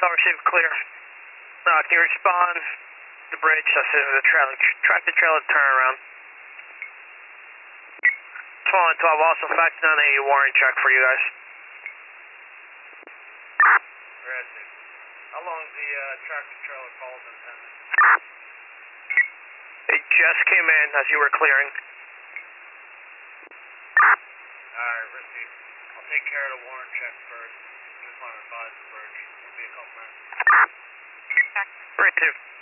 All received, clear. Can you respond to the bridge? I said the trailer, tractor trailer turnaround. 12 and 12, also factoring on a warrant check for you guys. How long is the tractor trailer called intended? It just came in as you were clearing. Alright, receive. I'll take care of the warrant check first. Just want to advise the bridge. It'll be a couple minutes. Great, too.